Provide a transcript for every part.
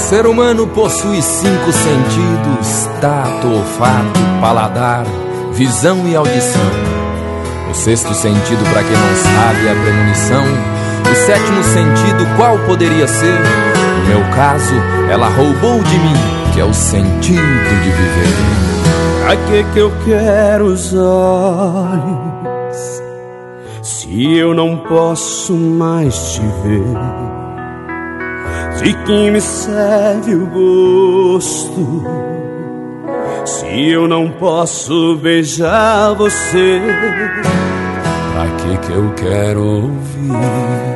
ser humano possui 5 sentidos: tato, olfato, paladar, visão e audição. O 6º sentido, para quem não sabe, é a premonição. O 7º sentido, qual poderia ser? No meu caso, ela roubou de mim, que é o sentido de viver. Pra que eu quero os olhos, se eu não posso mais te ver? De que me serve o gosto, se eu não posso beijar você? Pra que eu quero ouvir,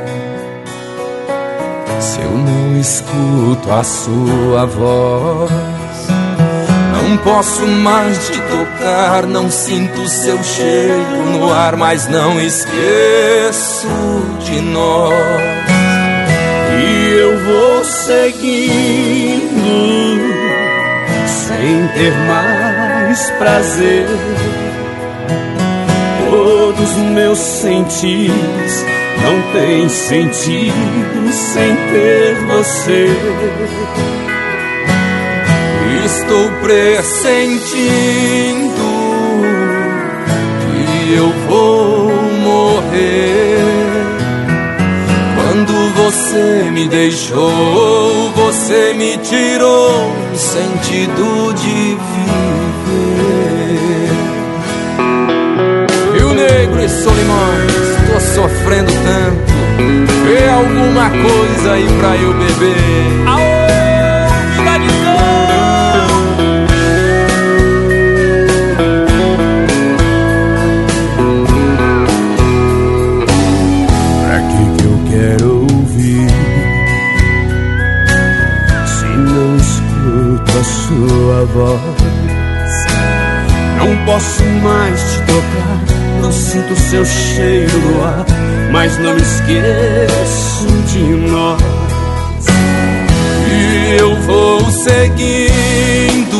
se eu não escuto a sua voz? Não posso mais te tocar, não sinto seu cheiro no ar, mas não esqueço de nós. E eu vou seguindo, sem ter mais prazer. Todos meus sentidos não têm sentido sem ter você. Estou pressentindo que eu vou morrer. Quando você me deixou, você me tirou o sentido de viver. Rio Negro e Solimões, tô sofrendo tanto, vê alguma coisa aí pra eu beber. Aô, vigadizão! Sua voz, não posso mais te tocar, não sinto seu cheiro no ar, mas não esqueço de nós. E eu vou seguindo,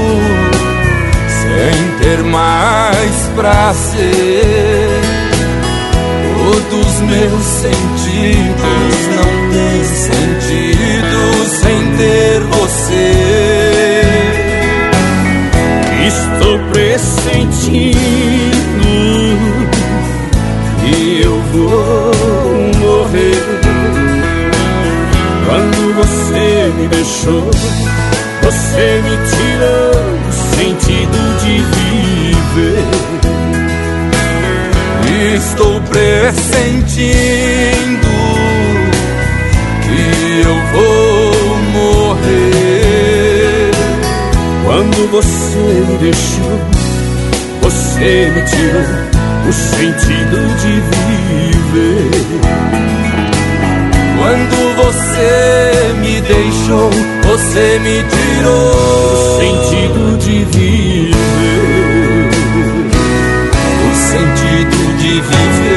sem ter mais prazer. Todos meus sentidos não têm sentido sem ter você. Estou pressentindo que eu vou morrer. Quando você me deixou, você me tirou o sentido de viver. Estou pressentindo que eu vou morrer. Quando você me deixou, você me tirou o sentido de viver. Quando você me deixou, você me tirou o sentido de viver. O sentido de viver.